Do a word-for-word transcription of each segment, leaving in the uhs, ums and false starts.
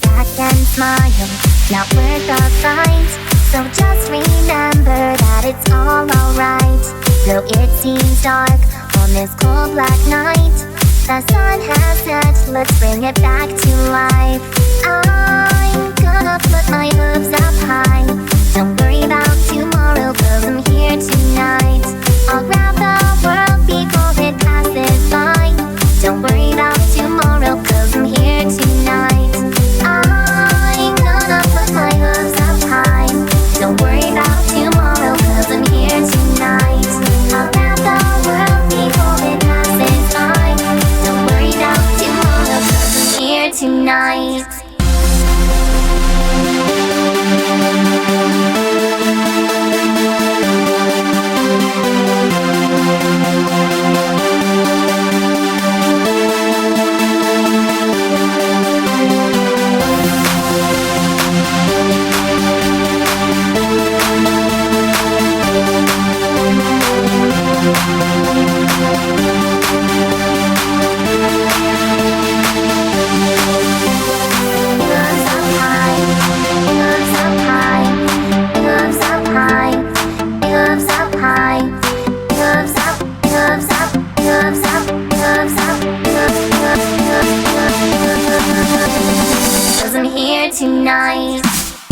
back and smile, not worth the fight. So just remember that it's all alright. Though it seems dark on this cold black night, the sun has set, let's bring it back to life. I'm gonna put my hopes up high. Don't worry about tomorrow, cause I'm here tonight. I'll grab the world before it passes by. Don't worry about tomorrow, cause I'm here tonight. I'm gonna put my hopes up high. Don't worry about tomorrow, cause I'm here tonight. I'll grab the world before it passes by. Don't worry about tomorrow, cause I'm here tonight. Cause I'm here tonight.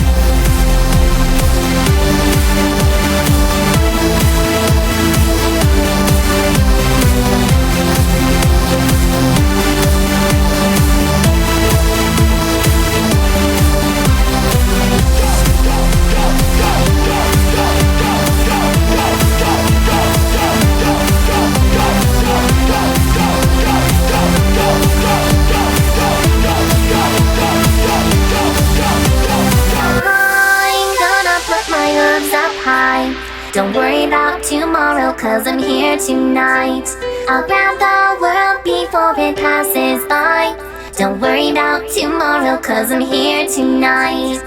Don't worry about tomorrow, cause I'm here tonight. I'll grab the world before it passes by. Don't worry about tomorrow, cause I'm here tonight.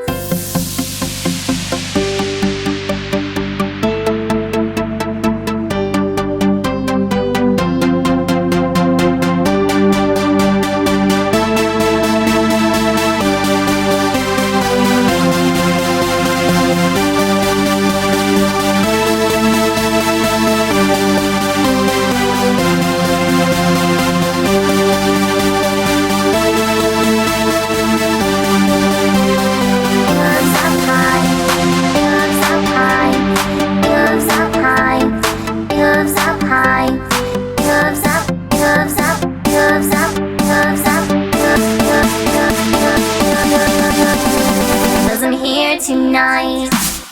Tonight.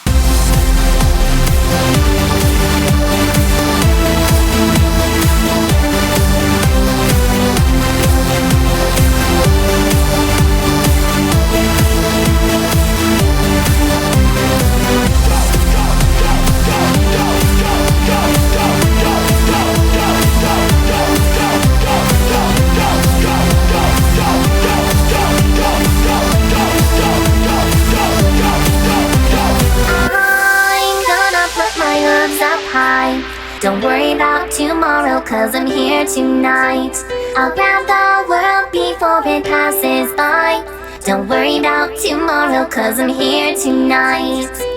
Don't worry about tomorrow, cause I'm here tonight. I'll grab the world before it passes by. Don't worry about tomorrow, cause I'm here tonight.